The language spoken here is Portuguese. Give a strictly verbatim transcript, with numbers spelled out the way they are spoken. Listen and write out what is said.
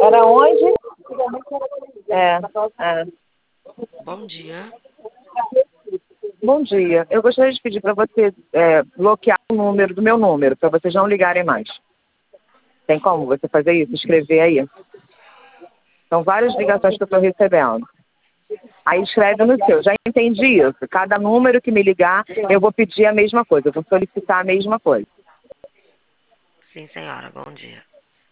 Era onde? É, é. Bom dia. Bom dia. Eu gostaria de pedir para você é, bloquear o número do meu número, para vocês não ligarem mais. Tem como você fazer isso? Escrever aí. São várias ligações que eu estou recebendo. Aí escreve no seu. Já entendi isso. Cada número que me ligar, eu vou pedir a mesma coisa. Eu vou solicitar a mesma coisa. Sim, senhora. Bom dia.